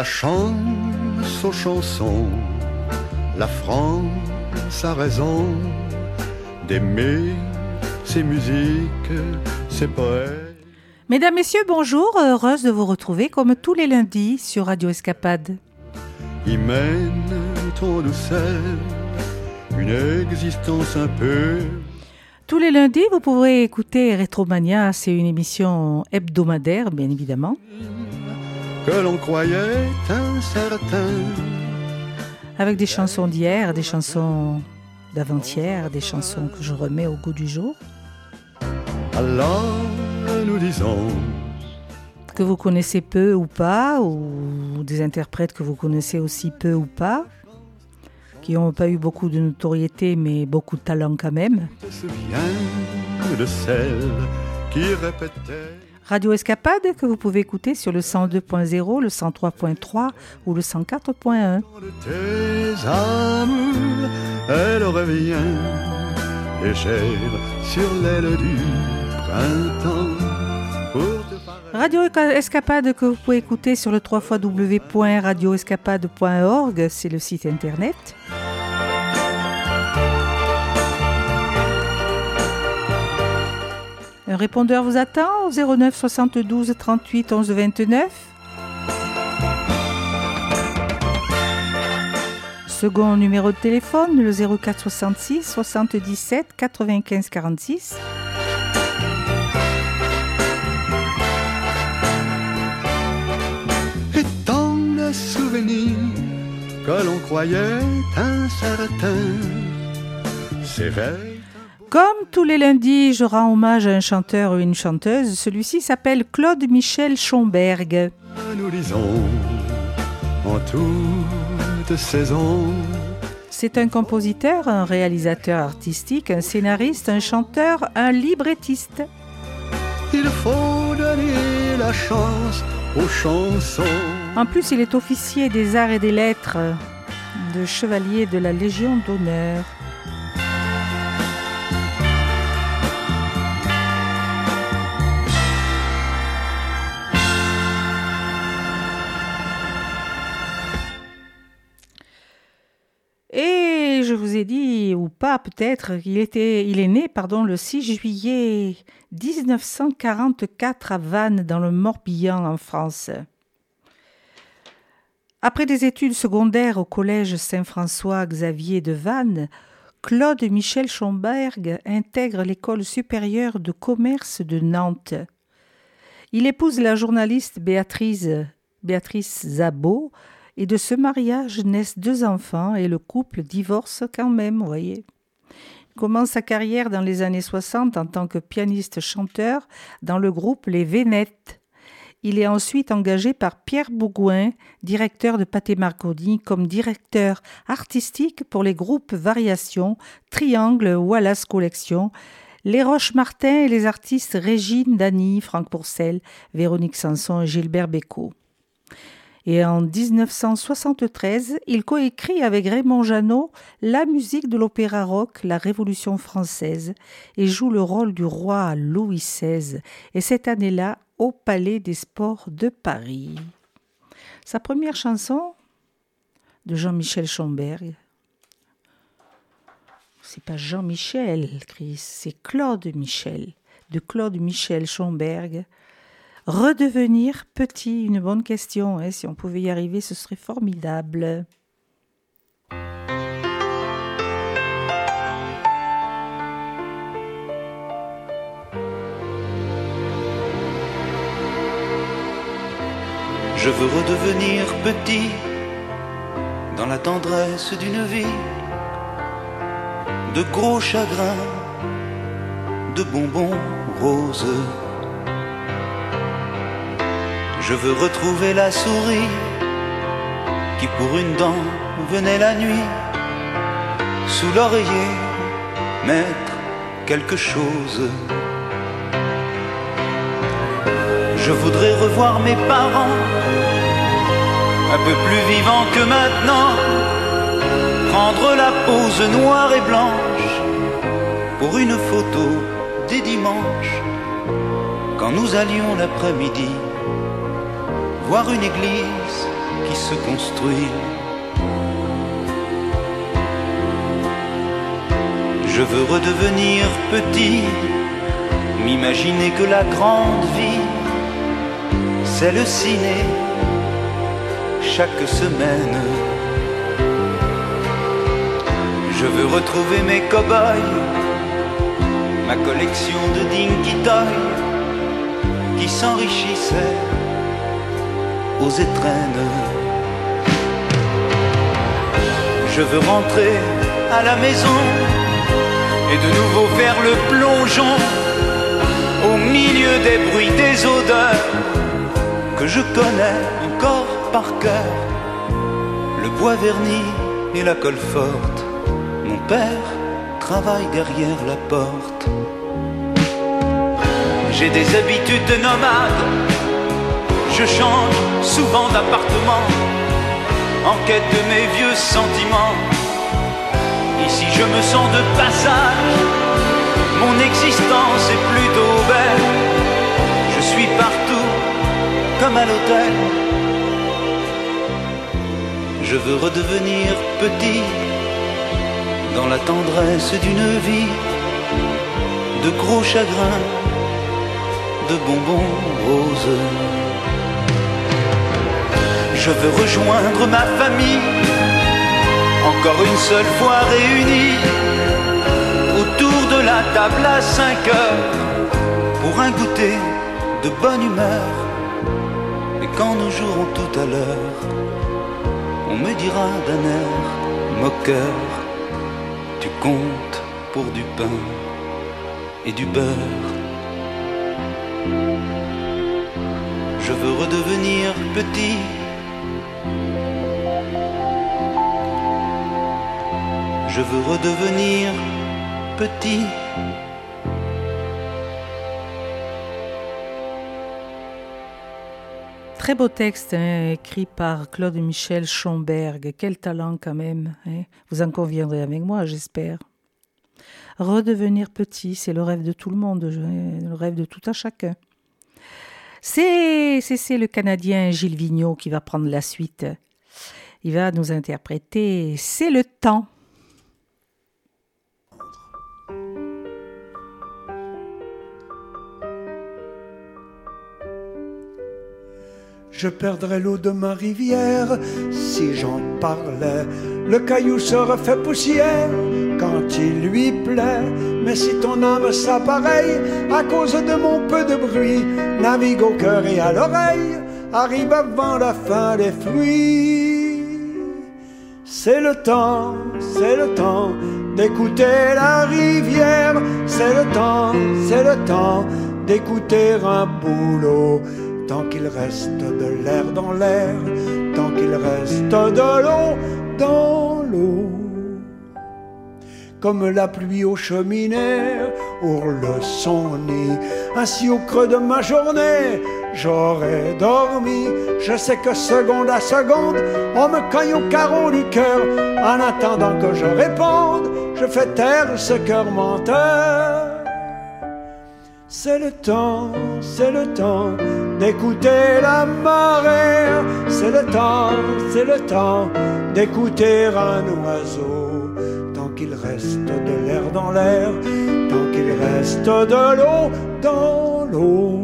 la chance aux chansons, la France a raison d'aimer ses musiques, ses poètes. Mesdames, Messieurs, bonjour, heureuse de vous retrouver comme tous les lundis sur Radio Escapade. Y mène en douceur une existence un peu. Tous les lundis, vous pourrez écouter Rétromania, c'est une émission hebdomadaire, bien évidemment. Que l'on croyait incertain. Avec des chansons d'hier, des chansons d'avant-hier, des chansons que je remets au goût du jour. Alors nous disons que vous connaissez peu ou pas, ou des interprètes que vous connaissez aussi peu ou pas, qui n'ont pas eu beaucoup de notoriété mais beaucoup de talent quand même. Je me souviens de celle qui répétait. Radio Escapade que vous pouvez écouter sur le 102.0, le 103.3 ou le 104.1. De tes amours, elle revient légère sur l'aile du printemps. Radio Escapade que vous pouvez écouter sur le www.radioescapade.org, c'est le site internet. Un répondeur vous attend au 09 72 38 11 29. Second numéro de téléphone, le 04 66 77 95 46. Et tant de souvenirs que l'on croyait incertains s'éveillent. Comme tous les lundis, je rends hommage à un chanteur ou une chanteuse. Celui-ci s'appelle Claude Michel Schomberg. Nous lisons en toute saison. C'est un compositeur, un réalisateur artistique, un scénariste, un chanteur, un librettiste. Il faut donner la chance aux chansons. En plus, il est officier des arts et des lettres, de chevalier de la Légion d'honneur. Et je vous ai dit, ou pas peut-être, il est né le 6 juillet 1944 à Vannes, dans le Morbihan, en France. Après des études secondaires au collège Saint-François-Xavier de Vannes, Claude Michel Schomberg intègre l'école supérieure de commerce de Nantes. Il épouse la journaliste Béatrice Zabot, et de ce mariage naissent 2 enfants et le couple divorce quand même, vous voyez. Il commence sa carrière dans les années 60 en tant que pianiste-chanteur dans le groupe Les Vénettes. Il est ensuite engagé par Pierre Bougouin, directeur de Pathé Marconi, comme directeur artistique pour les groupes Variations, Triangle, Wallace Collection, Les Roches-Martin et les artistes Régine Dany, Franck Pourcel, Véronique Sanson et Gilbert Bécaud. Et en 1973, il coécrit avec Raymond Jeannot la musique de l'opéra rock La Révolution française et joue le rôle du roi Louis XVI, et cette année-là au Palais des Sports de Paris. Sa première chanson de Jean-Michel Schomberg, c'est pas Jean-Michel, Chris, c'est Claude Michel, de Claude Michel Schomberg. Redevenir petit, une bonne question. Si on pouvait y arriver, ce serait formidable. Je veux redevenir petit dans la tendresse d'une vie, de gros chagrins, de bonbons roses. Je veux retrouver la souris qui pour une dent venait la nuit sous l'oreiller mettre quelque chose. Je voudrais revoir mes parents un peu plus vivants que maintenant, prendre la pose noire et blanche pour une photo des dimanches quand nous allions l'après-midi voir une église qui se construit. Je veux redevenir petit, m'imaginer que la grande vie, c'est le ciné, chaque semaine. Je veux retrouver mes cow-boys, ma collection de Dinky Toy, qui s'enrichissait aux étrennes. Je veux rentrer à la maison et de nouveau faire le plongeon au milieu des bruits, des odeurs que je connais encore par cœur. Le bois verni et la colle forte, mon père travaille derrière la porte. J'ai des habitudes de nomade, je change souvent d'appartement en quête de mes vieux sentiments. Ici je me sens de passage, mon existence est plutôt belle. Je suis partout comme à l'hôtel. Je veux redevenir petit dans la tendresse d'une vie de gros chagrins, de bonbons roses. Je veux rejoindre ma famille, encore une seule fois réunis autour de la table à 5 heures pour un goûter de bonne humeur. Et quand nous jouerons tout à l'heure, on me dira d'un air moqueur: tu comptes pour du pain et du beurre. Je veux redevenir petit, je veux redevenir petit. Très beau texte, hein, écrit par Claude Michel Schomberg. Quel talent quand même, hein. Vous en conviendrez avec moi, j'espère. Redevenir petit, c'est le rêve de tout le monde, le rêve de tout un chacun. C'est le Canadien Gilles Vigneault qui va prendre la suite. Il va nous interpréter « C'est le temps ». Je perdrais l'eau de ma rivière si j'en parlais. Le caillou se refait poussière quand il lui plaît. Mais si ton âme s'appareille à cause de mon peu de bruit, navigue au cœur et à l'oreille, arrive avant la fin des fruits. C'est le temps d'écouter la rivière. C'est le temps d'écouter un bouleau. Tant qu'il reste de l'air dans l'air, tant qu'il reste de l'eau dans l'eau. Comme la pluie aux cheminées ourle son nid, ainsi au creux de ma journée, j'aurais dormi. Je sais que seconde à seconde, on me cogne au carreau du cœur. En attendant que je réponde, je fais taire ce cœur menteur. C'est le temps d'écouter la marée. C'est le temps d'écouter un oiseau. Tant qu'il reste de l'air dans l'air, tant qu'il reste de l'eau dans l'eau.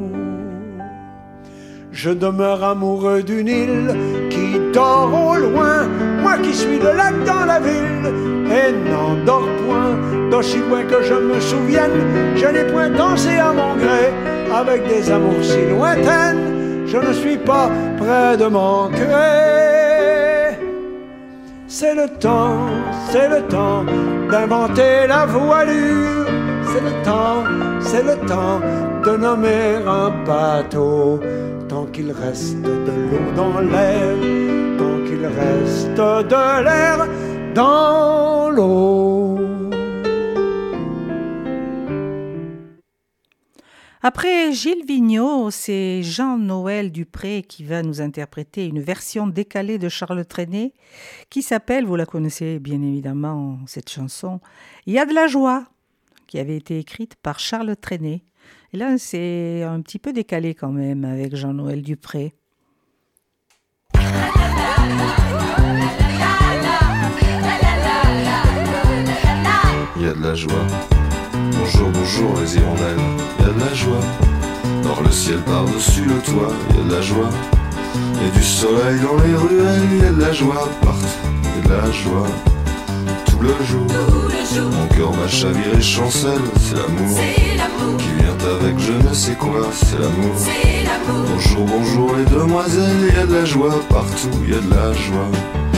Je demeure amoureux d'une île qui dort au loin, moi qui suis le lac dans la ville et n'en dors point. D'aussi loin que je me souvienne, je n'ai point dansé à mon gré avec des amours si lointaines, je ne suis pas près de manquer. C'est le temps d'inventer la voilure. C'est le temps de nommer un bateau. Tant qu'il reste de l'eau dans l'air, tant qu'il reste de l'air dans l'eau. Après Gilles Vigneault, c'est Jean-Noël Dupré qui va nous interpréter une version décalée de Charles Trenet qui s'appelle, vous la connaissez bien évidemment, cette chanson, « Il y a de la joie » qui avait été écrite par Charles Trenet. Et là, c'est un petit peu décalé quand même avec Jean-Noël Dupré. Il y a de la joie. Bonjour, bonjour les hirondelles. Il y a de la joie. Dans le ciel par-dessus le toit, il y a de la joie. Il y a du soleil dans les ruelles, il y a de la joie partout. Il y a de la joie tout le jour. Mon cœur bat chavire et chancelle. C'est l'amour qui vient avec je ne sais quoi. C'est l'amour. Bonjour, bonjour les demoiselles. Il y a de la joie partout, il y a de la joie.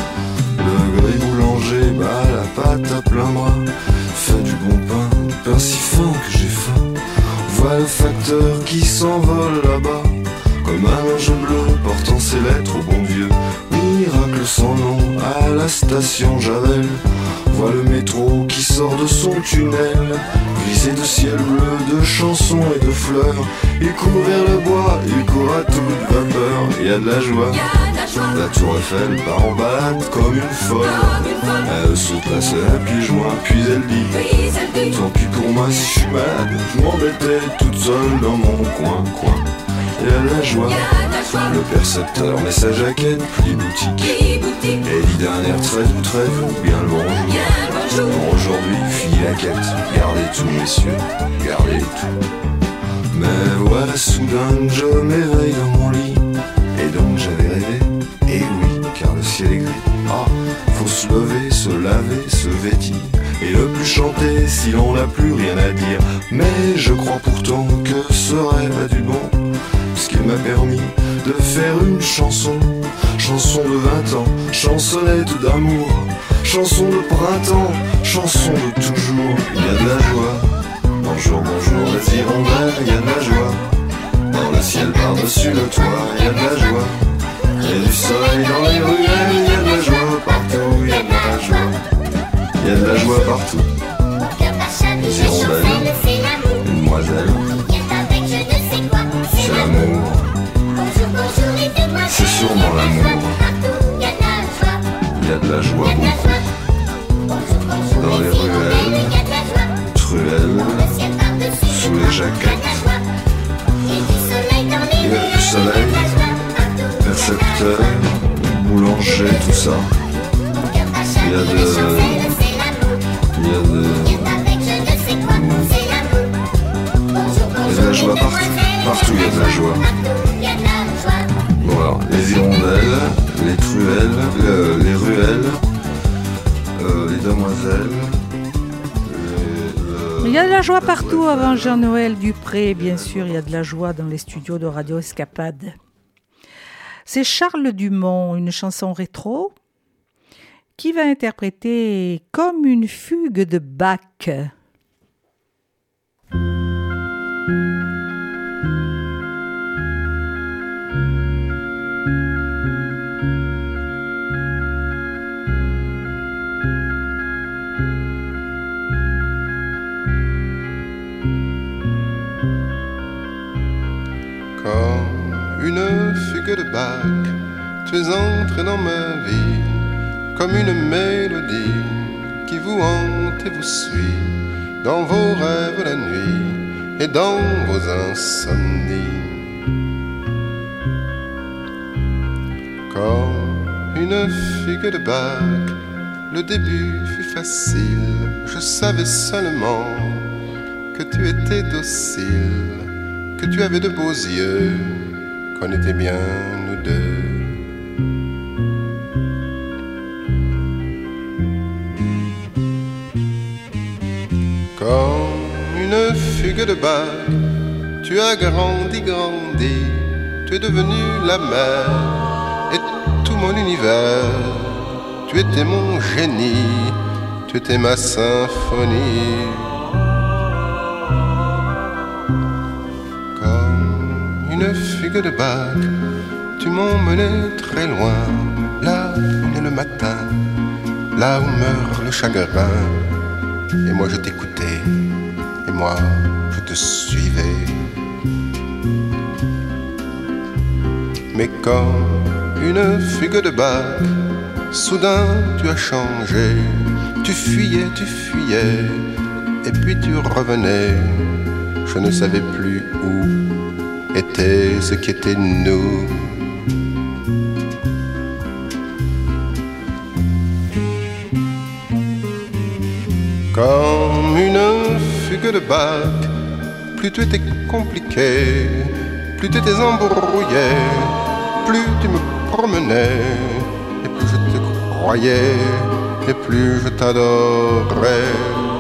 Le gris boulanger bat la pâte à plein bras. Fait du bon pain si fin que j'ai faim. Voit le facteur qui s'envole là-bas, comme un ange bleu portant ses lettres au bon Dieu. Miracle sans nom à la station Javel. Voit le métro qui sort de son tunnel, grisé de ciel bleu, de chansons et de fleurs. Il court vers le bois, il court à toute vapeur. Il y a de la joie. La tour Eiffel part en balade comme une folle. Elle se place à pieds joints, puis elle dit tant pis pour moi si je suis malade. Je m'embêtais toute seule dans mon coin. Il y a de la joie. Le percepteur met sa jaquette, plie boutique, et dit d'un air très doux, bien le bonjour. Pour aujourd'hui, fini la quête. Gardez tout, messieurs, gardez tout. Mais voilà soudain je m'éveille dans mon lit. Et donc j'avais rêvé, et oui, car le ciel est gris. Ah, faut se lever, se laver, se vêtir, et ne plus chanter si l'on n'a plus rien à dire. Mais je crois pourtant que ce rêve a du bon, puisqu'il m'a permis de faire une chanson. Chanson de 20 ans, chansonnette d'amour, chanson de printemps, chanson de toujours. Il y a de la joie. Bonjour, bonjour les hirondelles, il y a de la joie. Dans le ciel par-dessus le toit, il y a de la joie. Il y a du soleil dans les ruelles, il y a de la joie partout, il y a de la joie. Il y a de la joie partout. Les hirondelles, une demoiselle, c'est l'amour. C'est sûrement l'amour. Il y a de la joie beaucoup. Dans les ruelles, truelles, sous les jaquettes. Il y a du soleil, percepteur, boulanger, tout ça. Il y a de la joie partout. Partout il y a de la joie. Bon alors, les hirondelles, les truelles, les ruelles, les demoiselles. Il y a de la joie partout avant Jean-Noël Dupré, bien sûr, il y a de la joie dans les studios de Radio Escapade. C'est Charles Dumont, une chanson rétro, qui va interpréter comme une fugue de Bach. Comme une fugue de Bach, tu es entré dans ma vie, comme une mélodie qui vous hante et vous suit, dans vos rêves la nuit et dans vos insomnies. Comme une fugue de Bach, le début fut facile, je savais seulement que tu étais docile, que tu avais de beaux yeux, qu'on était bien nous deux. Comme une fugue de Bach, tu as grandi, tu es devenu la mer et tout mon univers. Tu étais mon génie, tu étais ma symphonie. Une fugue de Bach, tu m'emmenais très loin, là où est le matin, là où meurt le chagrin. Et moi je t'écoutais, et moi je te suivais. Mais comme une fugue de Bach, soudain tu as changé, tu fuyais, et puis tu revenais, je ne savais plus où était ce qui était nous. Comme une fugue de Bach, plus tu étais compliqué, plus tu étais embrouillé, plus tu me promenais, et plus je te croyais, et plus je t'adorais.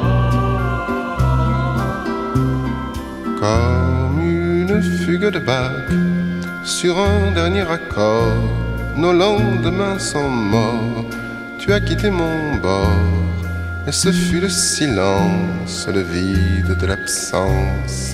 Comme une fugue de Bach, sur un dernier accord, nos lendemains sont morts, tu as quitté mon bord, et ce fut le silence, le vide de l'absence.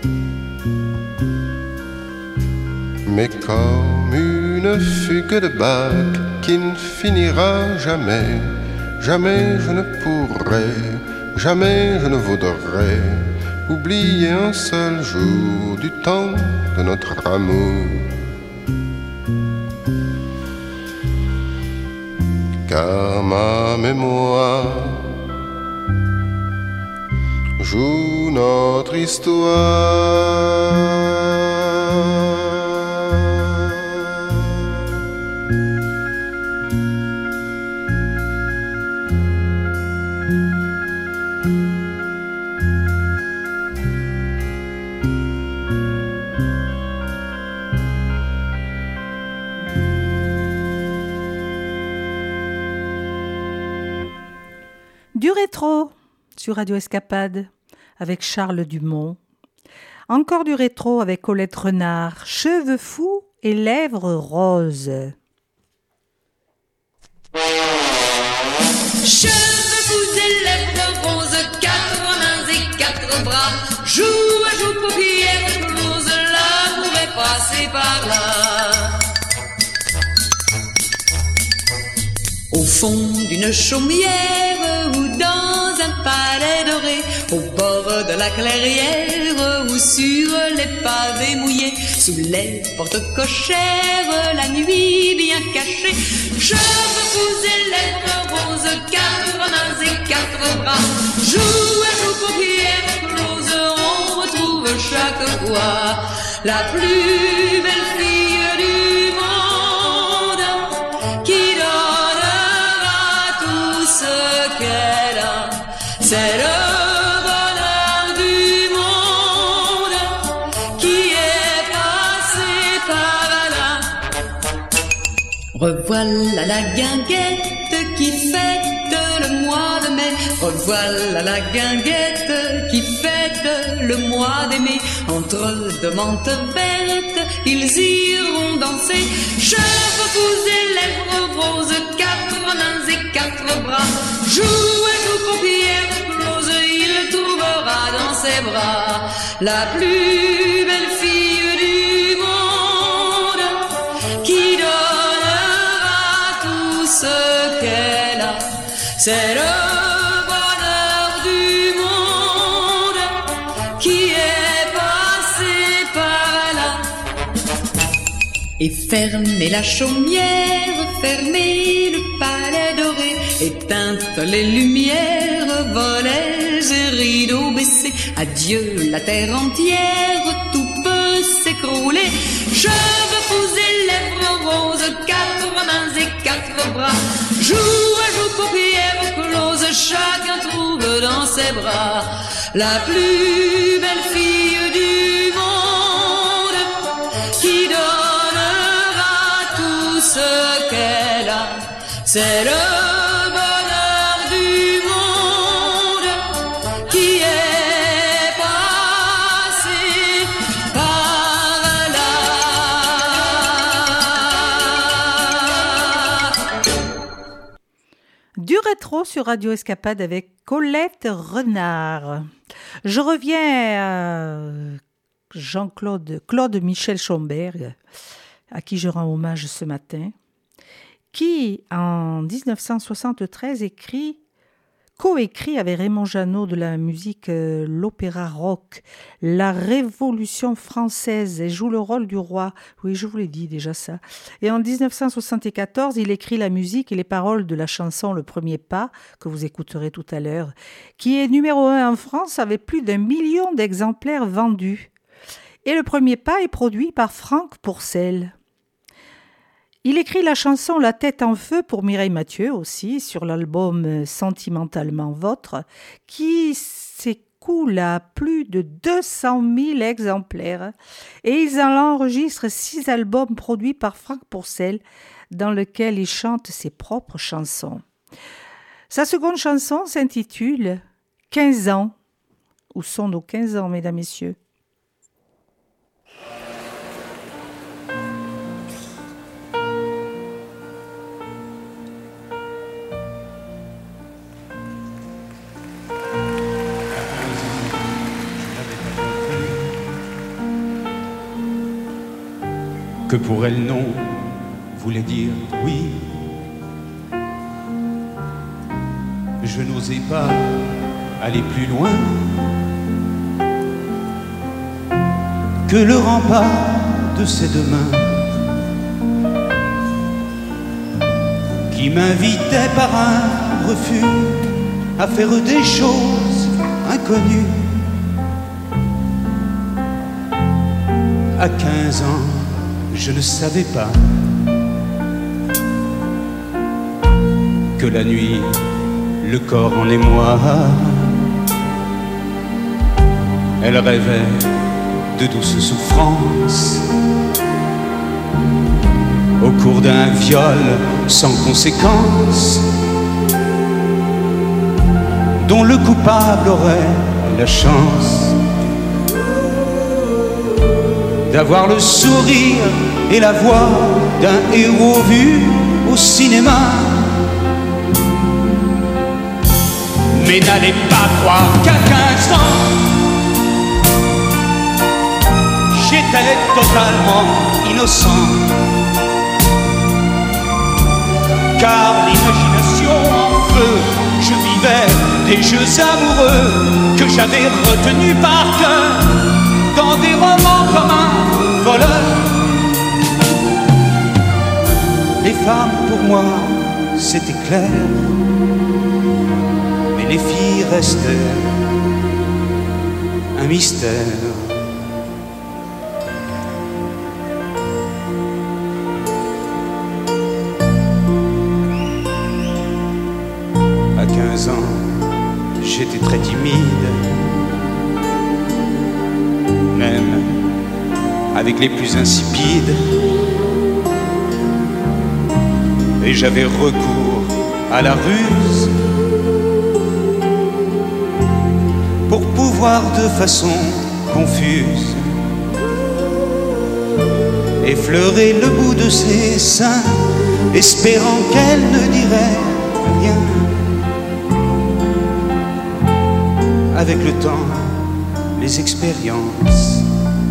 Mais comme une fugue de Bach qui ne finira jamais, jamais je ne pourrai, jamais je ne voudrais oublier un seul jour du temps de notre amour. Car ma mémoire joue notre histoire. Du rétro sur Radio Escapade avec Charles Dumont. Encore du rétro avec Colette Renard, cheveux fous et lèvres roses. Cheveux fous et lèvres roses, 4 mains et 4 bras, joue à joue paupières closes, l'amour est passé par là. Au fond d'une chaumière ou dans un palais doré, au bord de la clairière ou sur les pavés mouillés, sous les portes cochères, la nuit bien cachée, cheveux fous et lèvres roses, 4 mains et 4 bras, joue à joue paupières closes, on retrouve chaque fois la plus belle fille du monde qui donnera tout ce qu'elle a. C'est le bonheur du monde qui est passé par là. Revoilà la guinguette qui fête le mois de mai. Revoilà la guinguette qui fête le mois de mai. Entre deux menthes vertes, ils iront danser. Cheveux fous et lèvres roses, 4 mains et 4 bras. Joue à joue paupières closes, il trouvera dans ses bras la plus belle fille du monde qui donnera tout ce qu'elle a. C'est le bonheur du monde qui est passé par là. Et fermez la chaumière, fermez le palais doré, éteintes les lumières, volets et rideaux baissés. Adieu la terre entière, tout peut s'écrouler. Cheveux fous et lèvres roses, 4 mains et 4 bras. Joue à joue paupières closes, chacun trouve dans ses bras la plus belle fille du monde qui donnera tout ce qu'elle a. C'est le bonheur du monde qui est passé par là. Du rétro sur Radio Escapade avec Colette Renard. Je reviens à Claude Michel Schomberg, à qui je rends hommage ce matin, qui, en 1973, coécrit avec Raymond Jeannot de la musique, l'opéra rock, La Révolution française, et joue le rôle du roi. Oui, je vous l'ai dit déjà ça. Et en 1974, il écrit la musique et les paroles de la chanson Le Premier Pas, que vous écouterez tout à l'heure, qui est numéro 1 en France avec plus d'1 million d'exemplaires vendus. Et Le Premier Pas est produit par Franck Pourcel. Il écrit la chanson La tête en feu pour Mireille Mathieu aussi, sur l'album Sentimentalement Vôtre, qui s'écoule à plus de 200 000 exemplaires. Et ils en enregistrent 6 albums produits par Franck Pourcel, dans lesquels il chante ses propres chansons. Sa seconde chanson s'intitule 15 ans. Où sont nos 15 ans, mesdames, messieurs? Que pour elle non voulait dire oui. Je n'osais pas aller plus loin que le rempart de ces deux mains qui m'invitaient par un refus à faire des choses inconnues. À 15 ans, je ne savais pas que la nuit, le corps en émoi, elle rêvait de douces souffrances au cours d'un viol sans conséquence, dont le coupable aurait la chance d'avoir le sourire et la voix d'un héros vu au cinéma. Mais n'allez pas croire qu'à 15 ans, j'étais totalement innocent, car l'imagination en feu, je vivais des jeux amoureux que j'avais retenus par cœur dans des romans comme un voleur. Les femmes pour moi c'était clair, mais les filles restaient un mystère. À 15 ans, j'étais très timide, même avec les plus insipides, et j'avais recours à la ruse pour pouvoir de façon confuse effleurer le bout de ses seins, espérant qu'elle ne dirait rien. Avec le temps, les expériences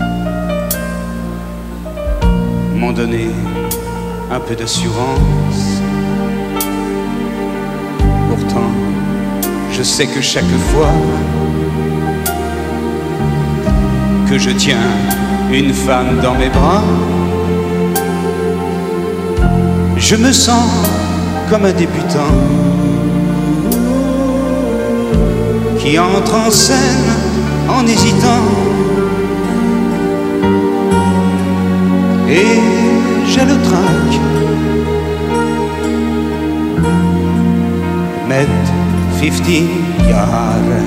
m'ont donné un peu d'assurance. Pourtant, je sais que chaque fois que je tiens une femme dans mes bras, je me sens comme un débutant qui entre en scène en hésitant. Et j'ai le trac, met 15 Jahre.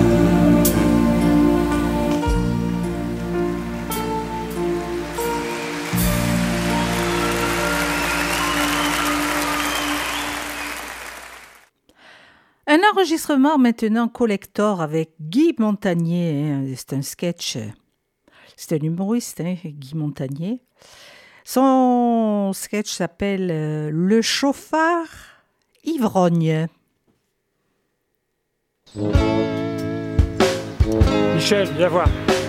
Un enregistrement maintenant collector avec Guy Montagnier. C'est un sketch. C'est un humoriste, Guy Montagnier. Son sketch s'appelle Le chauffard ivrogne. Michel, viens voir.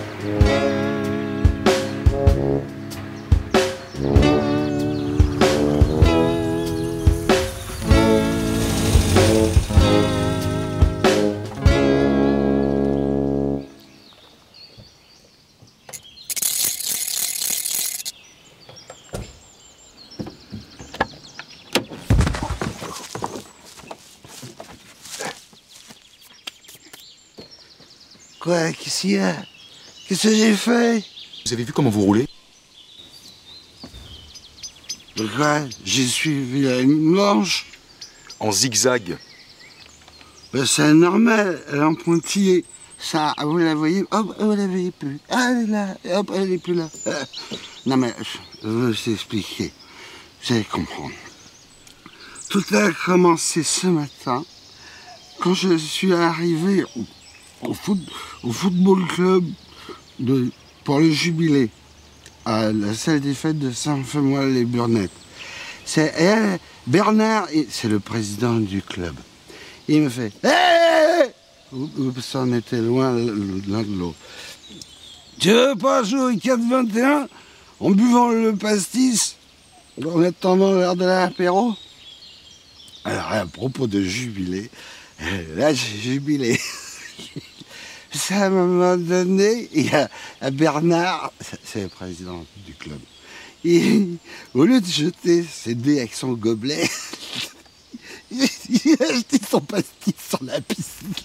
Quoi? Qu'est-ce qu'il y a? Qu'est-ce que j'ai fait? Vous avez vu comment vous roulez? De quoi? J'ai suivi la ligne blanche. En zigzag. Ben, c'est normal, elle est en pointillé. Ça, vous la voyez? Hop, vous la voyez plus. Ah, elle est là, hop, elle est plus là. Non mais, je veux vous expliquer. Vous allez comprendre. Tout a commencé ce matin, quand je suis arrivé au football club pour le jubilé, à la salle des fêtes de Saint-Femois-les-Burnettes. C'est Bernard, c'est le président du club. Il me fait « Hé !» Ça en était loin l'un de l'autre. « Tu veux pas jouer 4-21 en buvant le pastis en attendant l'heure de l'apéro ?» Alors, à propos de jubilé, là, j'ai jubilé. Ça, à un moment donné, il y a Bernard, c'est le président du club, au lieu de jeter ses dés avec son gobelet, il a jeté son pastis sur la piscine.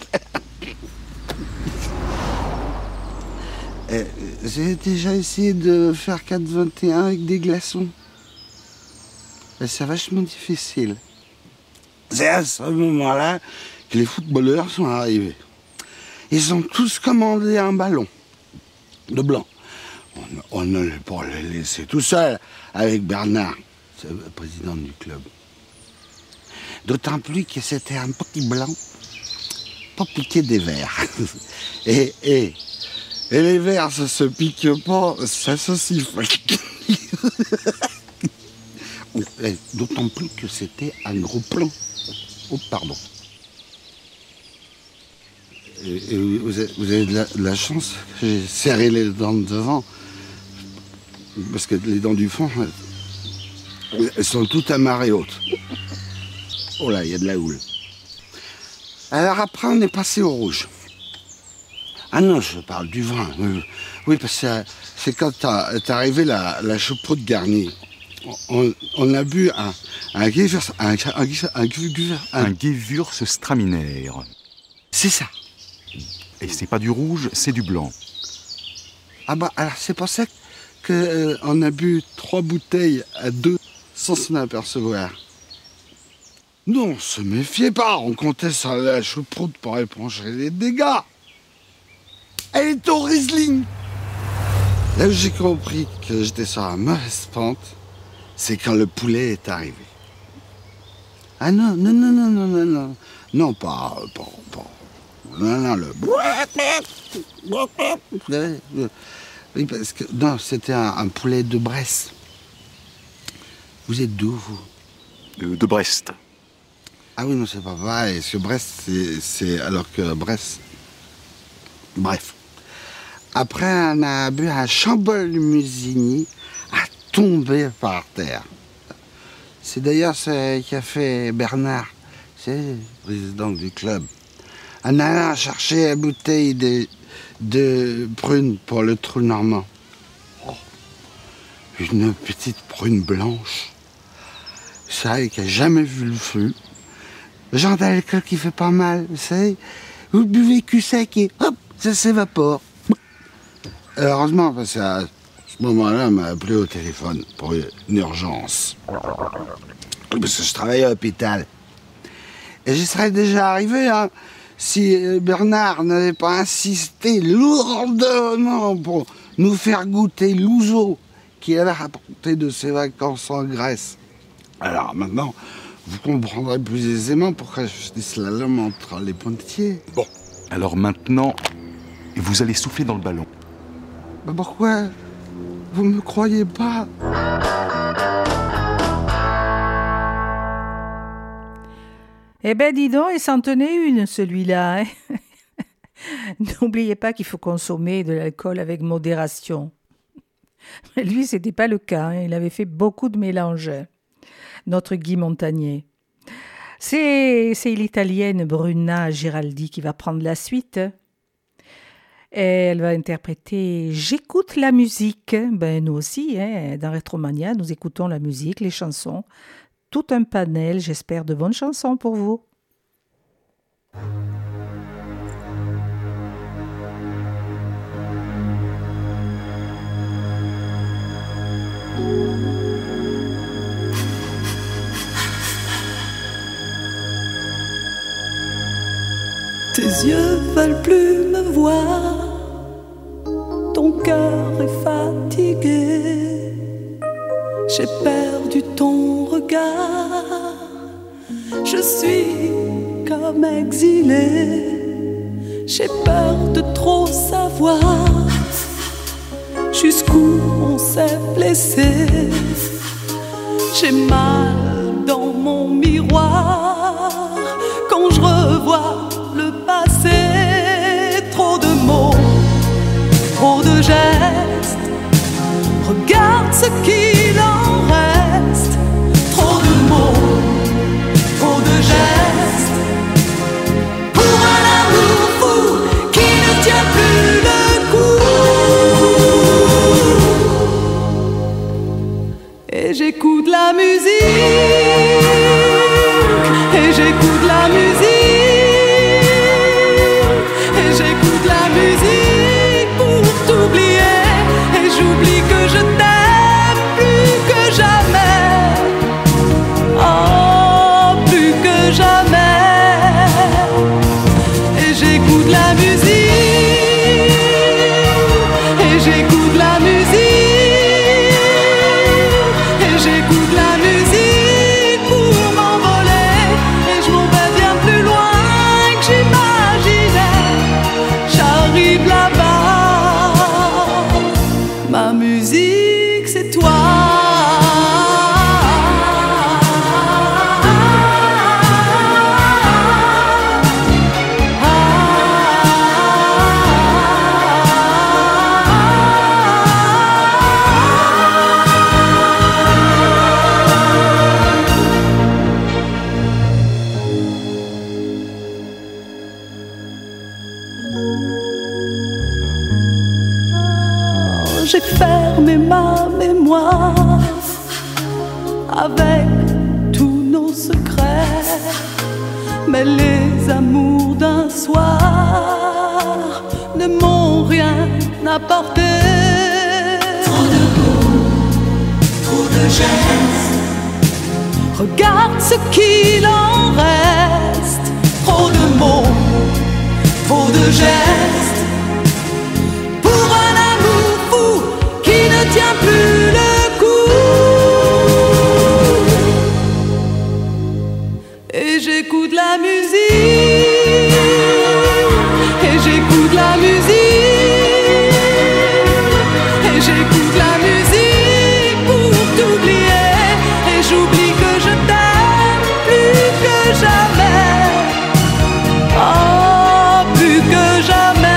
J'ai déjà essayé de faire 4-21 avec des glaçons. C'est vachement difficile. C'est à ce moment-là que les footballeurs sont arrivés. Ils ont tous commandé un ballon de blanc. On n'allait pas le laisser tout seul avec Bernard, c'est le président du club. D'autant plus que c'était un petit blanc, pas piqué des verres. Et les verres, ça se pique pas, ça se siffle. D'autant plus que c'était un gros plomb. Oh, pardon. Et vous avez de la chance, j'ai serré les dents de devant, parce que les dents du fond, elles sont toutes à marée haute. Oh là, il y a de la houle. Alors après, on est passé au rouge. Ah non, je parle du vin. Oui, parce que c'est quand t'es arrivé la choucroute garnie. On a bu un Gewürztraminer. C'est ça. Et c'est pas du rouge, c'est du blanc. Ah bah alors c'est pour ça qu'on a bu 3 bouteilles à 2 sans s'en apercevoir. Nous on se méfiait pas, on comptait sur la choucroute pour éponger les dégâts. Elle est au Riesling. Là où j'ai compris que j'étais sur la mauvaise pente, c'est quand le poulet est arrivé. Ah non, non, pas. Non, le... Oui, parce que... Non, c'était un poulet de Brest. Vous êtes d'où, vous? De Brest. Ah oui, non, c'est pas pareil. Parce que Brest, c'est... Alors que Brest... Bref. Après, on a bu un Chambol-Musigny à tomber par terre. C'est d'ailleurs ce qu'a fait Bernard. C'est le président du club. En allant chercher la bouteille de prune pour le trou normand. Oh, une petite prune blanche. Ça, qui n'a jamais vu le feu. Le genre d'alcool qui fait pas mal, vous savez. Vous buvez cul sec et hop, ça s'évapore. Heureusement, parce qu'à ce moment-là, on m'a appelé au téléphone pour une urgence. Parce que je travaillais à l'hôpital. Et j'y serais déjà arrivé, hein, si Bernard n'avait pas insisté lourdement pour nous faire goûter l'ouzo qu'il avait rapporté de ses vacances en Grèce. Alors maintenant, vous comprendrez plus aisément pourquoi je fais slalom entre les pontiers. Bon, alors maintenant, vous allez souffler dans le ballon. Bah pourquoi? Vous me croyez pas? Eh ben dis donc, il s'en tenait une, celui-là. Hein. N'oubliez pas qu'il faut consommer de l'alcool avec modération. Mais lui, c'était pas le cas. Hein. Il avait fait beaucoup de mélanges. Notre Guy Montagnier. C'est l'italienne Bruna Giraldi qui va prendre la suite. Et elle va interpréter « J'écoute la musique ». Ben, nous aussi, hein, dans Retromania, nous écoutons la musique, les chansons. Tout un panel, j'espère, de bonnes chansons pour vous. Tes yeux veulent plus me voir, ton cœur est fatigué, j'ai perdu ton regard, je suis comme exilé, j'ai peur de trop savoir jusqu'où on s'est blessé. J'ai mal dans mon miroir quand je revois le passé. Trop de mots, trop de gestes, regarde ce qu'il en reste. Trop de mots, trop de gestes, pour un amour fou qui ne tient plus le coup. Et j'écoute la musique, et j'écoute la musique. J'oublie que je t'aime plus que jamais, oh, plus que jamais. Et j'écoute la musique, et j'écoute la musique, et j'écoute la musique pour m'envoler. Et je m'en vais bien plus loin que j'imaginais. J'arrive là-bas. Ma musique, c'est toi. J'ai fermé ma mémoire avec tous nos secrets, mais les amours d'un soir ne m'ont rien apporté. Trop de mots, trop de gestes, regarde ce qu'il en reste. Trop de mots, trop de gestes, tient plus le coup. Et j'écoute la musique, et j'écoute la musique, et j'écoute la musique pour t'oublier. Et j'oublie que je t'aime plus que jamais, oh, plus que jamais.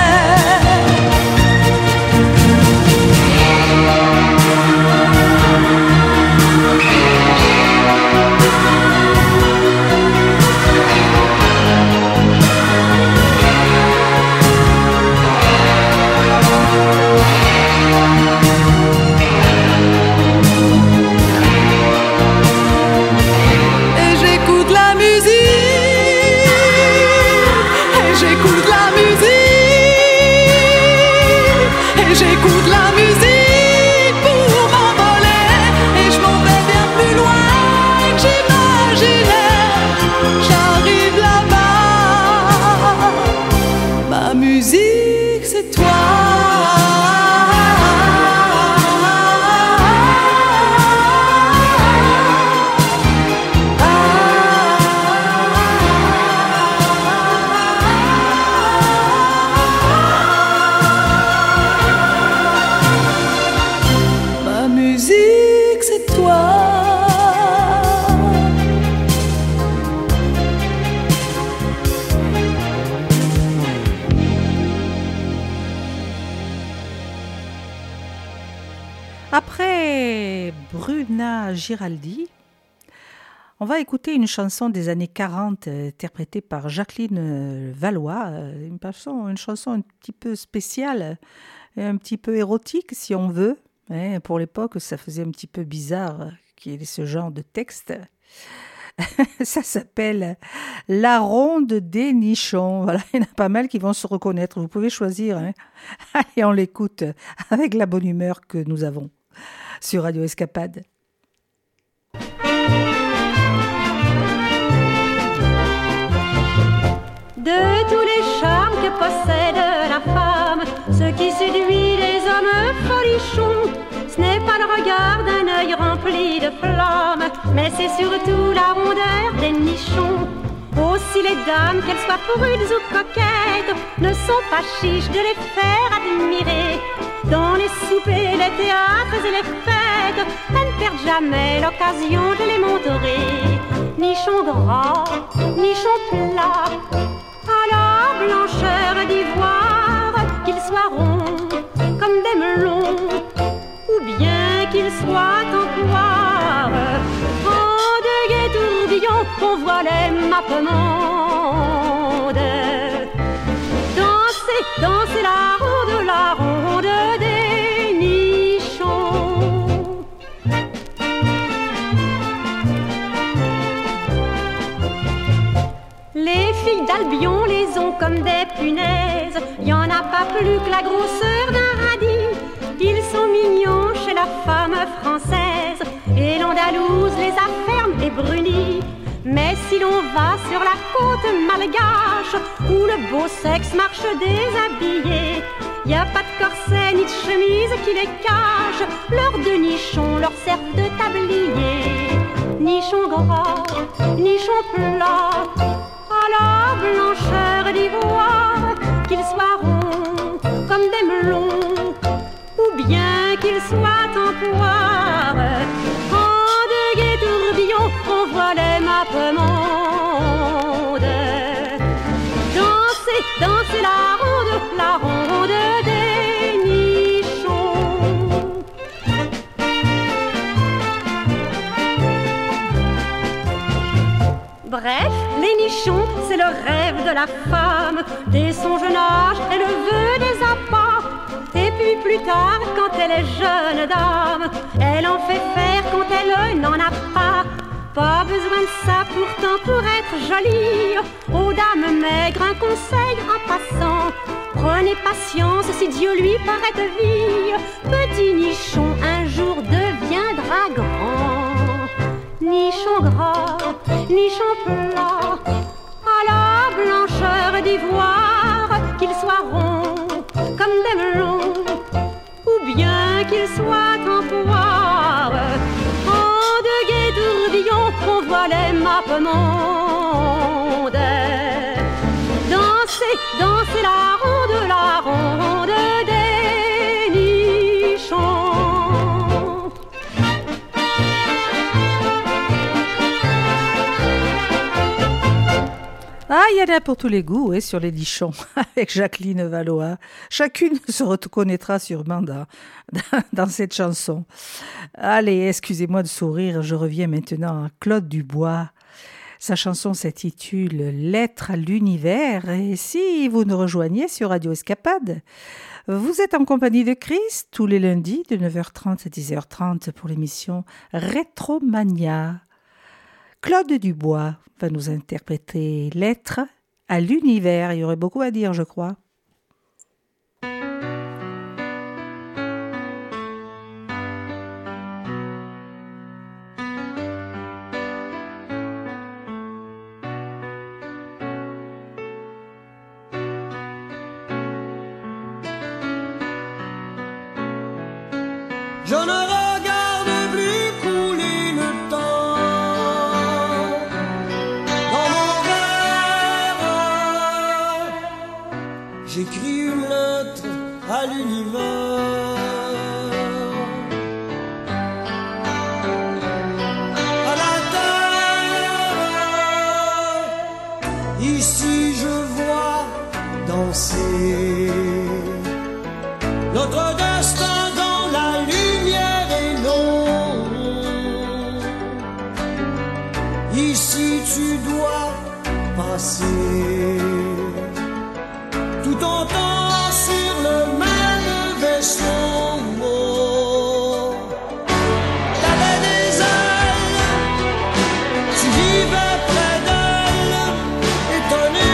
J'écoute la musique pour m'envoler. Et je m'en vais bien plus loin que j'imaginais. J'arrive là-bas. Ma musique, c'est toi. Après Bruna Giraldi, on va écouter une chanson des années 40 interprétée par Jacqueline Valois, une chanson un petit peu spéciale, un petit peu érotique si on veut. Pour l'époque, ça faisait un petit peu bizarre qu'il y ait ce genre de texte. Ça s'appelle La Ronde des Nichons. Voilà, il y en a pas mal qui vont se reconnaître. Vous pouvez choisir. Allez, on l'écoute avec la bonne humeur que nous avons sur Radio Escapade. de tous les charmes que possède la femme. Ce qui séduit les hommes folichons, ce n'est pas le regard d'un œil rempli de flammes, mais c'est surtout la rondeur des nichons. Aussi les dames, qu'elles soient prudes ou coquettes, ne sont pas chiches de les faire admirer. Dans les soupers, les théâtres et les fêtes, elles ne perdent jamais l'occasion de les montrer. Nichons gras, nichons plats, à la blancheur d'ivoire, qu'ils soient ronds comme des melons, ou bien qu'ils soient en poire. En de gais tourbillons, on voit les mappemondes. Danser, danser la ronde des nichons. Les filles d'Albion les ont comme des punaises, y en a pas plus que la grosseur d'un radis. Ils sont mignons chez la femme française, et l'andalouse les afferme et brunit. Mais si l'on va sur la côte malgache, où le beau sexe marche déshabillé, y a pas de corset ni de chemise qui les cache, leurs deux nichons leur servent de tablier. Nichons gras, nichons plats, à la blancheur d'ivoire, qu'ils soient ronds comme des melons, ou bien qu'ils soient en poire. En de gais tourbillons, on voit les mappemondes. Danser, danser la ronde des nichons. Bref, les nichons, c'est le rêve de la femme, dès son jeune âge, elle veut des appâts. Et puis plus tard, quand elle est jeune dame, elle en fait faire quand elle n'en a pas. Pas besoin de ça pourtant pour être jolie. Aux dames maigres, un conseil en passant: prenez patience si Dieu lui paraît de vie. Petit nichon un jour deviendra grand. Nichon gras, nichon plat, à la blancheur d'ivoire, qu'il soit rond comme des melons, ou bien qu'il soit en poire. En de gais tourbillons, on voit les mappemondes. Danser, danser la ronde des nichons. Ah, il y en a pour tous les goûts, sur les nichons, avec Jacqueline Valois. Chacune se reconnaîtra sûrement dans cette chanson. Allez, excusez-moi de sourire, je reviens maintenant à Claude Dubois. Sa chanson s'intitule « Lettre à l'univers » et si vous nous rejoignez sur Radio Escapade, vous êtes en compagnie de Chris tous les lundis de 9h30 à 10h30 pour l'émission Rétromania. Claude Dubois va nous interpréter Lettre à l'univers. Il y aurait beaucoup à dire, je crois. Je ne regarde plus couler le temps dans mon verre. J'écris une lettre à l'univers, à la terre. Ici je vois danser notre destin. Ici tu dois passer tout ton temps sur le même vaisseau. T'avais des ailes, tu vivais près d'elle, étonné.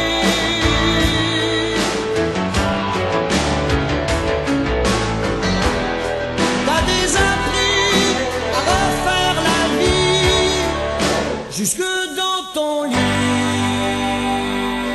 T'as désappris à refaire la vie jusque dans ton lit.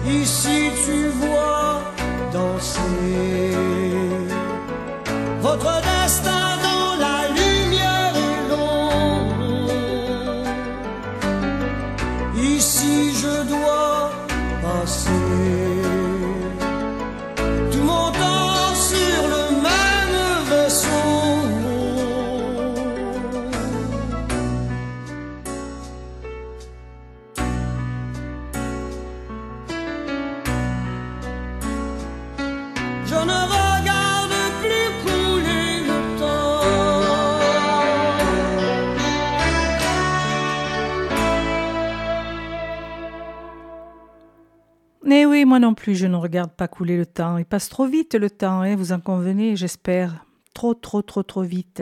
Ici tu vois danser votre destin dans la lumière et l'ombre. Ici je dois passer tout mon temps sur le même vaisseau. Je ne regarde plus couler le temps. Eh oui, moi non plus, je ne regarde pas couler le temps. Il passe trop vite le temps, hein, vous en convenez, j'espère. Trop vite.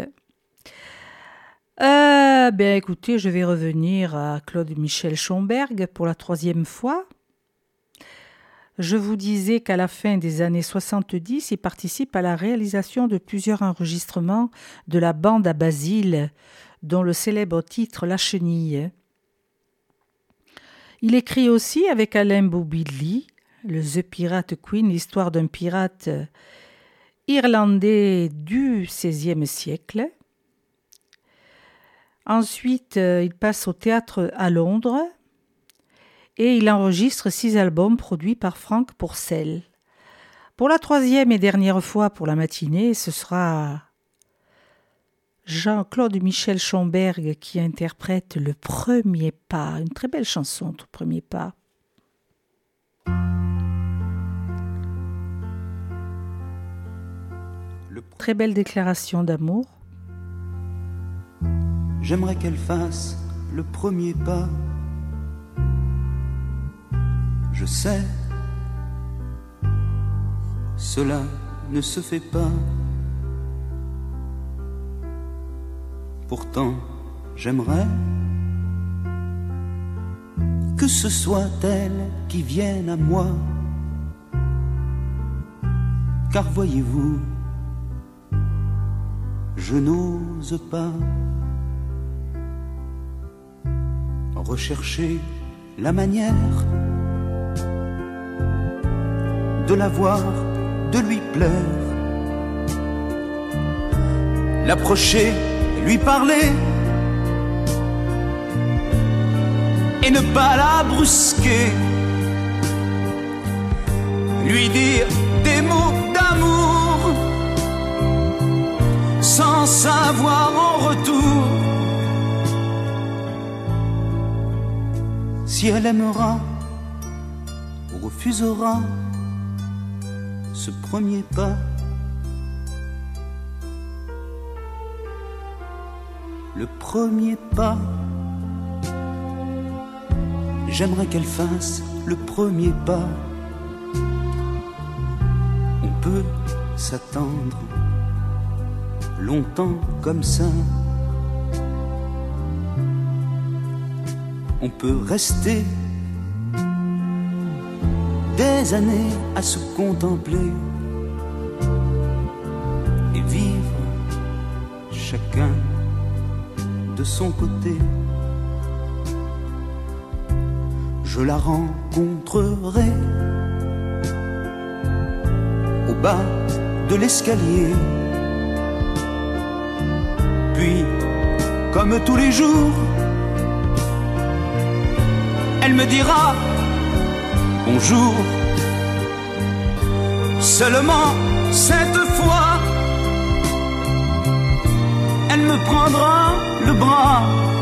Ben écoutez, je vais revenir à Claude Michel Schomberg pour la 3e fois. Je vous disais qu'à la fin des années 70, il participe à la réalisation de plusieurs enregistrements de la bande à Basile, dont le célèbre titre La Chenille. Il écrit aussi avec Alain Bobidli, le The Pirate Queen, l'histoire d'un pirate irlandais du XVIe siècle. Ensuite, il passe au théâtre à Londres et il enregistre 6 albums produits par Franck Pourcel. Pour la 3e et dernière fois pour la matinée, ce sera Jean-Claude Michel Schomberg qui interprète Le Premier Pas, une très belle chanson, Tout Premier Pas. Très belle déclaration d'amour. J'aimerais qu'elle fasse le premier pas. Je sais, cela ne se fait pas. Pourtant, j'aimerais que ce soit elle qui vienne à moi. Car voyez-vous, je n'ose pas rechercher la manière de la voir, de lui plaire, l'approcher, lui parler et ne pas la brusquer, lui dire des mots d'amour sans savoir en retour si elle aimera ou refusera ce premier pas. Le premier pas, j'aimerais qu'elle fasse le premier pas. On peut s'attendre longtemps comme ça. On peut rester des années à se contempler et vivre chacun de son côté. Je la rencontrerai au bas de l'escalier, puis comme tous les jours, elle me dira bonjour. Seulement cette fois, elle me prendra le bras,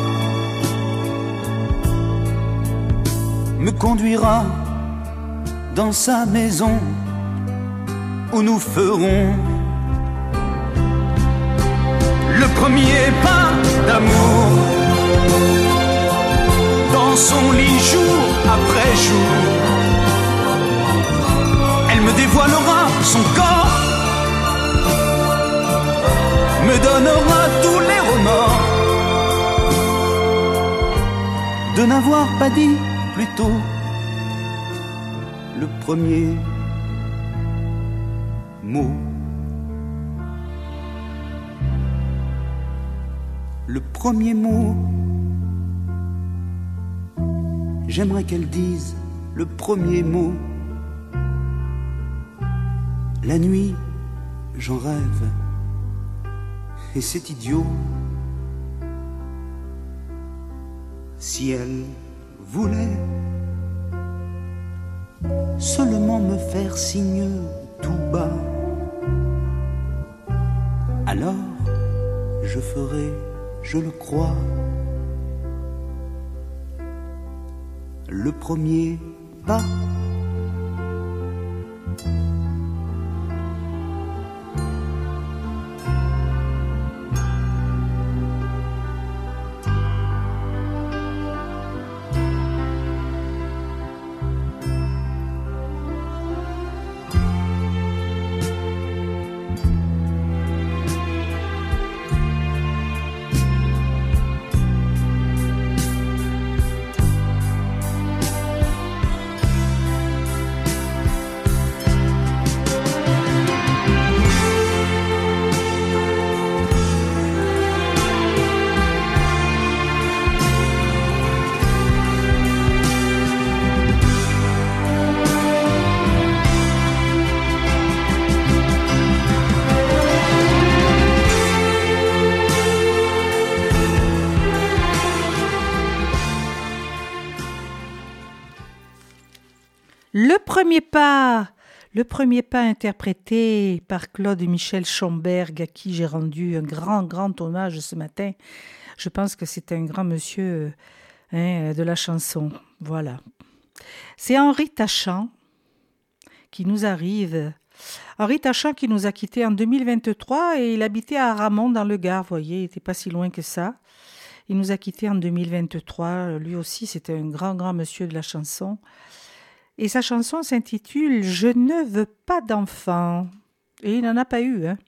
me conduira dans sa maison où nous ferons le premier pas d'amour. Dans son lit jour après jour, elle me dévoilera son corps, me donnera tous les remords de n'avoir pas dit plus tôt le premier mot. Le premier mot, j'aimerais qu'elle dise le premier mot La nuit, j'en rêve, et c'est idiot. Si elle voulait seulement me faire signe tout bas, alors je ferai, je le crois, le premier pas. Le premier pas interprété par Claude Michel Schomberg, à qui j'ai rendu un grand hommage ce matin. Je pense que c'est un grand monsieur de la chanson. Voilà. C'est Henri Tachant qui nous arrive. Henri Tachant qui nous a quittés en 2023 et il habitait à Ramon dans le Gard. Vous voyez, il n'était pas si loin que ça. Il nous a quittés en 2023. Lui aussi, c'était un grand monsieur de la chanson. Et sa chanson s'intitule « Je ne veux pas d'enfant ». Et il n'en a pas eu, hein.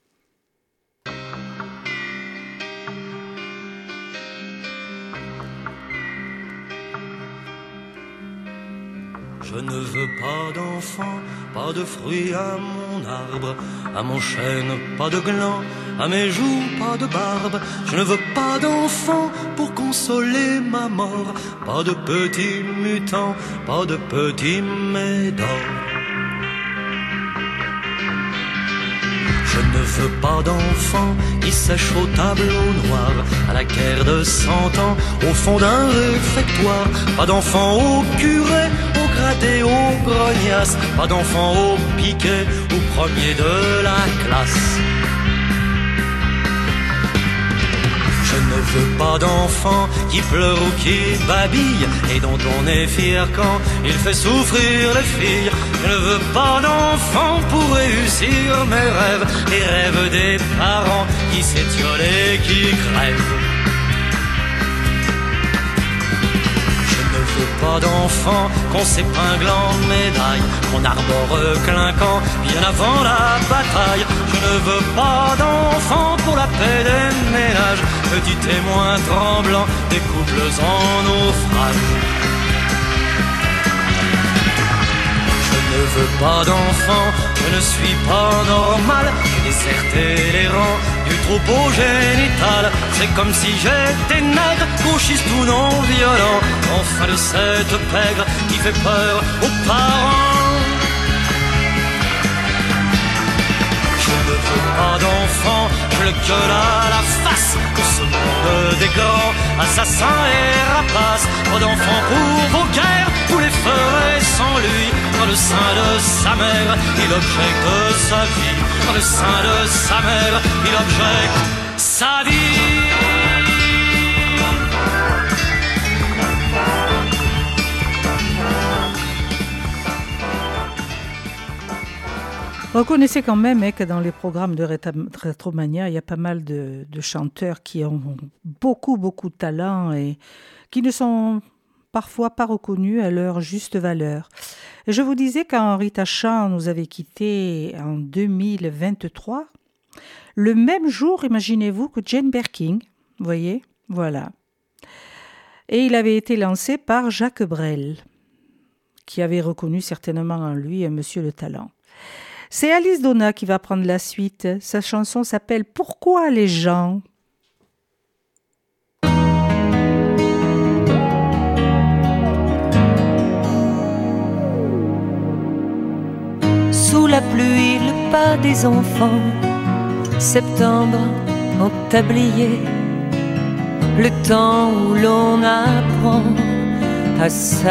Je ne veux pas d'enfant, pas de fruits à mon arbre, à mon chêne, pas de gland, à mes joues, pas de barbe. Je ne veux pas d'enfant pour consoler ma mort, pas de petits mutants, pas de petits médors. Je ne veux pas d'enfant qui sèche au tableau noir, à la guerre de 100 ans, au fond d'un réfectoire. Pas d'enfant au curé, au gradé, au grognasse, pas d'enfant au piquet, au premier de la classe. Je ne veux pas d'enfant qui pleure ou qui babille et dont on est fier quand il fait souffrir les filles. Je ne veux pas d'enfant pour réussir mes rêves, les rêves des parents qui s'étiolent et qui crèvent. Je ne veux pas d'enfant qu'on s'épingle en médaille, qu'on arbore clinquant bien avant la bataille. Je ne veux pas d'enfant pour la paix des ménages, petit témoin tremblant des couples en naufrage. Je ne veux pas d'enfant, je ne suis pas normal, j'ai déserté les rangs du troupeau génital. C'est comme si j'étais nègre, gauchiste ou non violent, enfin de cette pègre qui fait peur aux parents. Je ne veux pas d'enfant, je le gueule à la face de ce monde des grands assassins et rapaces. Pas d'enfant pour vos guerres, vous les ferez sans lui. Dans le sein de sa mère, il objecte sa vie. Dans le sein de sa mère, il objecte sa vie. Reconnaissez quand même que dans les programmes de Rétromania, il y a pas mal de chanteurs qui ont beaucoup de talent et qui ne sont parfois pas reconnus à leur juste valeur. Et je vous disais qu'Henri Tachant nous avait quittés en 2023, le même jour, imaginez-vous, que Jane Birkin, vous voyez, voilà. Et il avait été lancé par Jacques Brel, qui avait reconnu certainement en lui un monsieur de talent. C'est Alice Donna qui va prendre la suite. Sa chanson s'appelle « Pourquoi les gens ?» Sous la pluie, le pas des enfants, septembre en tablier, le temps où l'on apprend à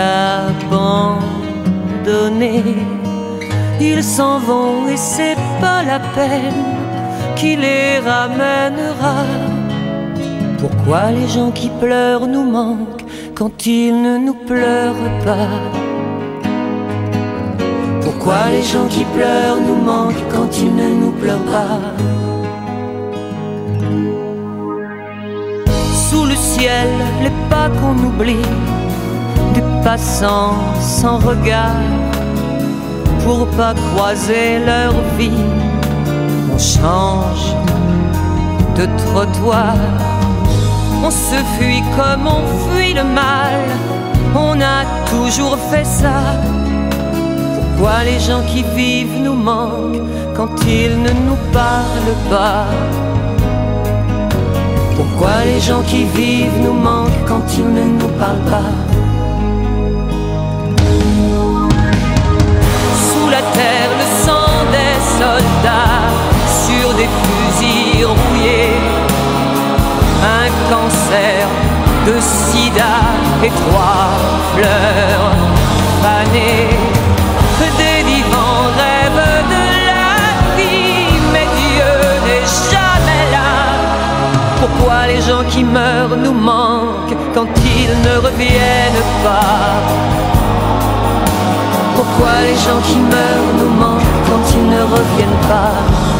s'abandonner. Ils s'en vont et c'est pas la peine qui les ramènera. Pourquoi les gens qui pleurent nous manquent quand ils ne nous pleurent pas? Pourquoi les gens qui pleurent nous manquent quand ils ne nous pleurent pas? Sous le ciel, les pas qu'on oublie, des passants sans regard, pour pas croiser leur vie, on change de trottoir. On se fuit comme on fuit le mal, on a toujours fait ça. Pourquoi les gens qui vivent nous manquent quand ils ne nous parlent pas? Pourquoi les gens qui vivent nous manquent quand ils ne nous parlent pas? Sous la terre, le sang des soldats, sur des fusils rouillés, un cancer de sida et 3 fleurs fanées. Des vivants rêvent de la vie, mais Dieu n'est jamais là. Pourquoi les gens qui meurent nous manquent quand ils ne reviennent pas? Pourquoi les gens qui meurent nous manquent quand ils ne reviennent pas?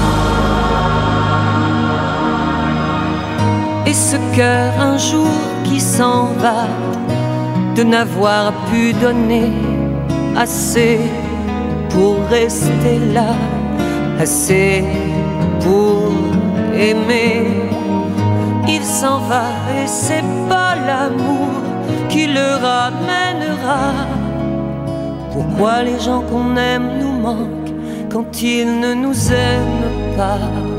Et ce cœur un jour qui s'en va, de n'avoir pu donner assez pour rester là, assez pour aimer. Il s'en va et c'est pas l'amour qui le ramènera. Pourquoi les gens qu'on aime nous manquent quand ils ne nous aiment pas?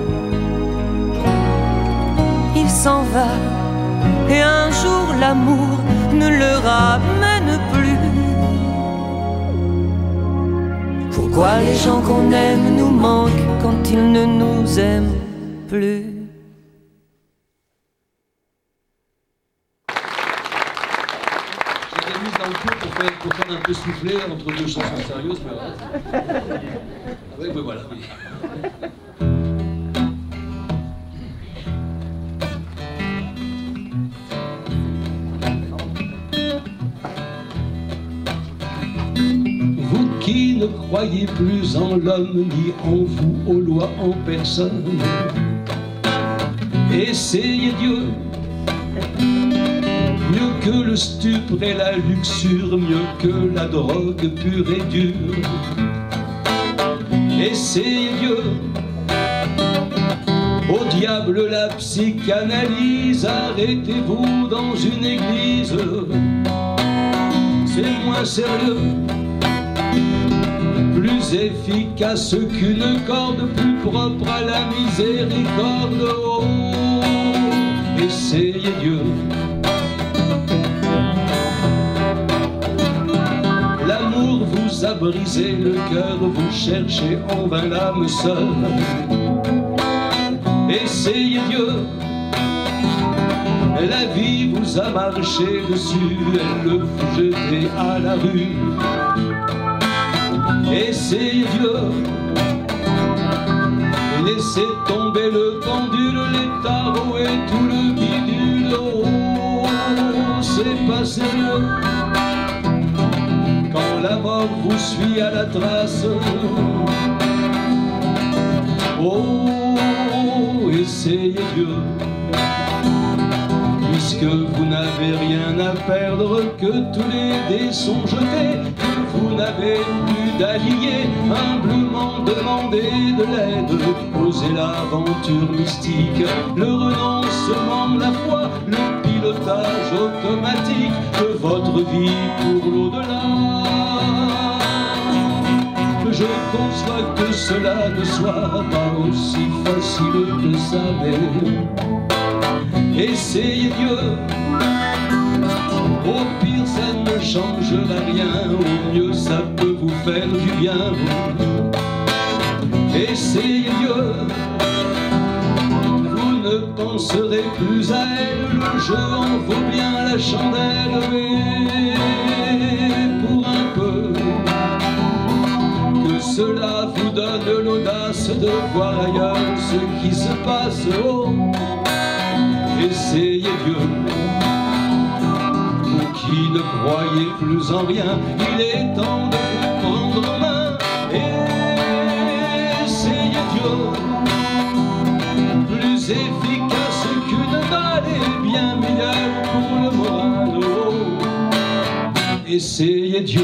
Il s'en va et un jour l'amour ne le ramène plus. Pourquoi les gens qu'on aime nous manquent quand ils ne nous aiment plus? J'ai mis dans le coup pour faire un peu souffler entre deux chansons sérieuses, mais voilà. Oui, mais voilà, oui. Qui ne croyez plus en l'homme, ni en vous, aux lois, en personne, essayez Dieu, mieux que le stupre et la luxure, mieux que la drogue pure et dure. Essayez Dieu, au diable la psychanalyse, arrêtez-vous dans une église, c'est moins sérieux, plus efficace qu'une corde, plus propre à la miséricorde. Oh, essayez Dieu. L'amour vous a brisé le cœur, vous cherchez en vain l'âme seule. Essayez Dieu. La vie vous a marché dessus, elle le vous jetez à la rue. Essayez Dieu, laissez tomber le pendule, les tarots et tout le bidule. Oh, c'est pas sérieux quand la mort vous suit à la trace. Oh, essayez Dieu, puisque vous n'avez rien à perdre, que tous les dés sont jetés, que vous n'avez plus d'alliés, humblement demandez de l'aide, osez l'aventure mystique, le renoncement, la foi, le pilotage automatique de votre vie pour l'au-delà. Je conçois que cela ne soit pas aussi facile que ça, mais essayez Dieu. Au pire ça ne changera rien, au mieux ça peut vous faire du bien. essayez Dieu. Vous ne penserez plus à elle, le jeu en vaut bien la chandelle. Mais pour un peu, que cela vous donne l'audace de voir ailleurs ce qui se passe. Oh, essayez Dieu. Vous qui ne croyez plus en rien, il est temps de vous prendre en main. Essayez Dieu. Plus efficace qu'une balle et bien meilleur pour le moral. Oh, essayez Dieu.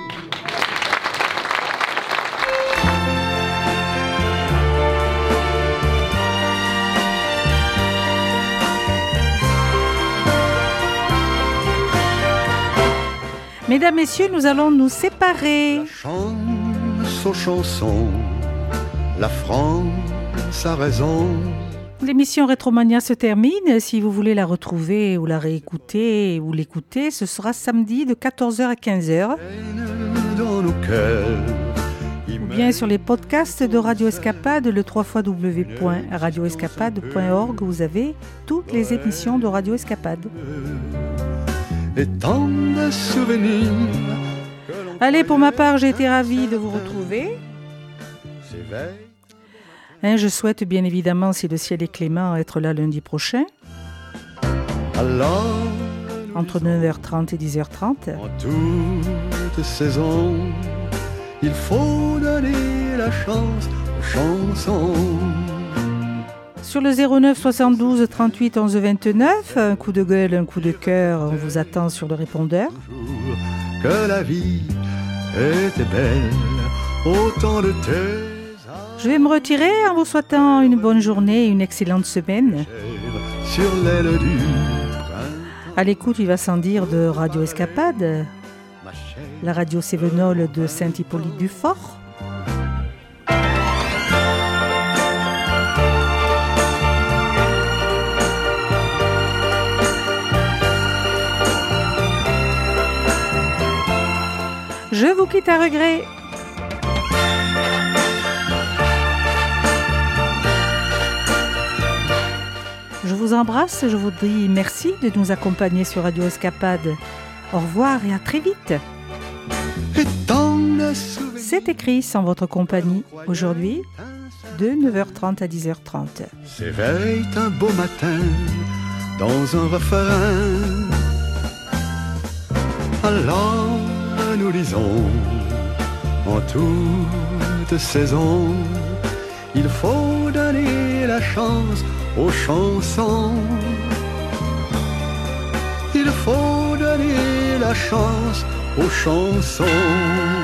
Mesdames, Messieurs, nous allons nous séparer. La chance aux chansons, la France a raison. L'émission Rétromania se termine. Si vous voulez la retrouver ou la réécouter ou l'écouter, ce sera samedi de 14h à 15h. Dans nos cœurs, ou bien sur les podcasts de Radio Escapade, le www.radioescapade.org. Vous avez toutes les émissions de Radio Escapade. Et tant de souvenirs. Allez, pour ma part, j'ai été ravie de vous retrouver. Je souhaite bien évidemment, si le ciel est clément, être là lundi prochain. Alors, entre 9h30 et 10h30. En toute saison, il faut donner la chance aux chansons. Sur le 09 72 38 11 29, un coup de gueule, un coup de cœur, on vous attend sur le répondeur. Que la vie était belle, autant de tes... Je vais me retirer en vous souhaitant une bonne journée et une excellente semaine. Sur l'aile du... À l'écoute, il va sans dire, de Radio Escapade, la radio Cévenol de Saint-Hippolyte-du-Fort. Je vous quitte à regret. Je vous embrasse, je vous dis merci de nous accompagner sur Radio Escapade. Au revoir et à très vite. C'est écrit sans votre compagnie aujourd'hui de 9h30 à 10h30. S'éveille un beau matin dans un refrain. Alors nous lisons en toute saison, il faut donner la chance aux chansons. Il faut donner la chance aux chansons.